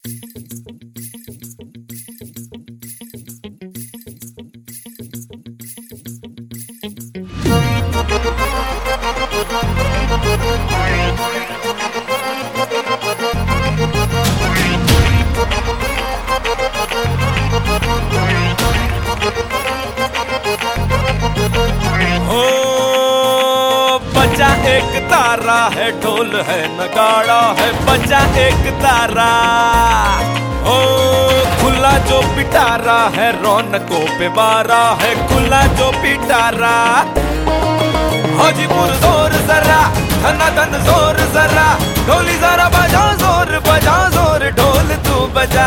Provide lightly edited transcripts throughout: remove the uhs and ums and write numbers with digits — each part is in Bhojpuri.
बजा एक तारा है, ढोल है, नगाड़ा है, बजा एक तारा। ओ खुला जो पिटारा है, रौनकों पे बारा है, खुला जो पिटारा। हाजीपुर जोर जरा, धनाधन जोर जरा, ढोली जरा बजा जोर, ढोल तू बजा।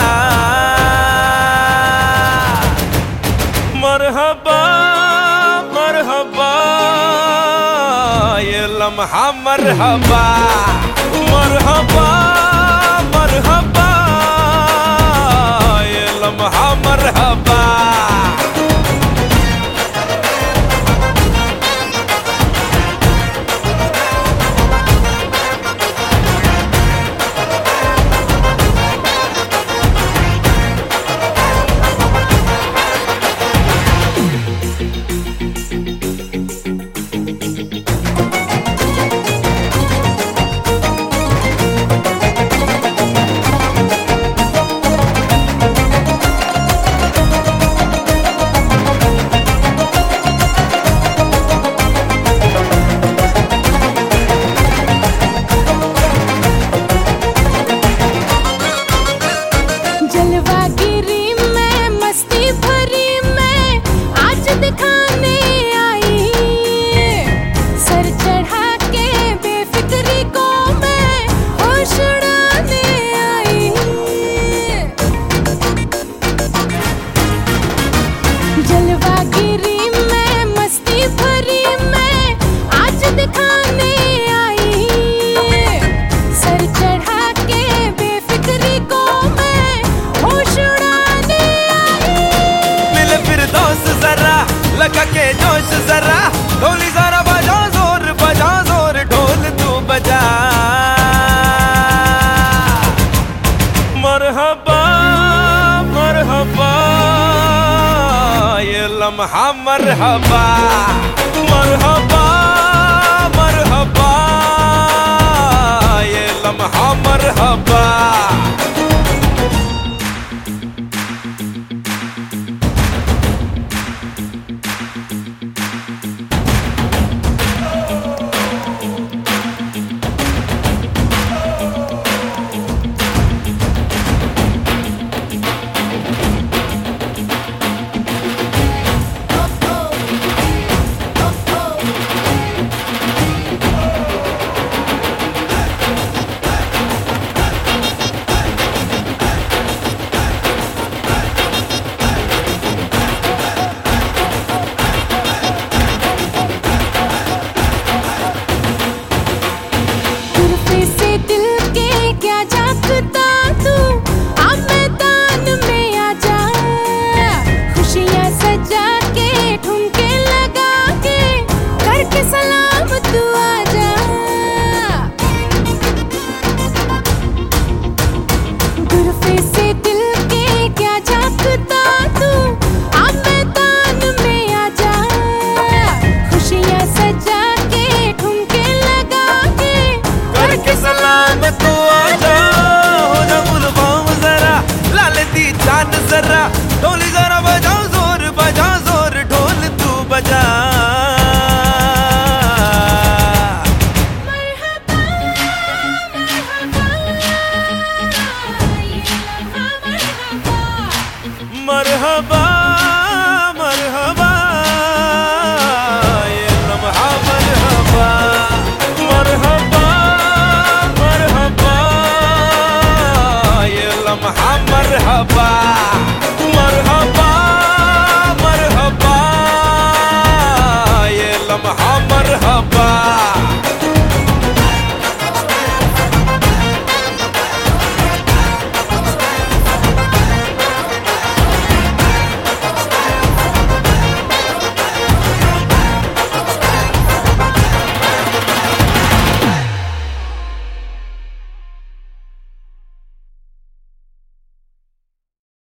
मरहबा मरहबा ये लम्हा मरहबा, मरहबा मरहबा ये लम्हा मरहबा। लगा के जोश जरा, ढोली जरा बजा जोर, ढोल तू बजा। मरहबा मरहबा ये लम्हा मरहबा, मरहबा मरहबा ये लम्हा मरहबा। जरा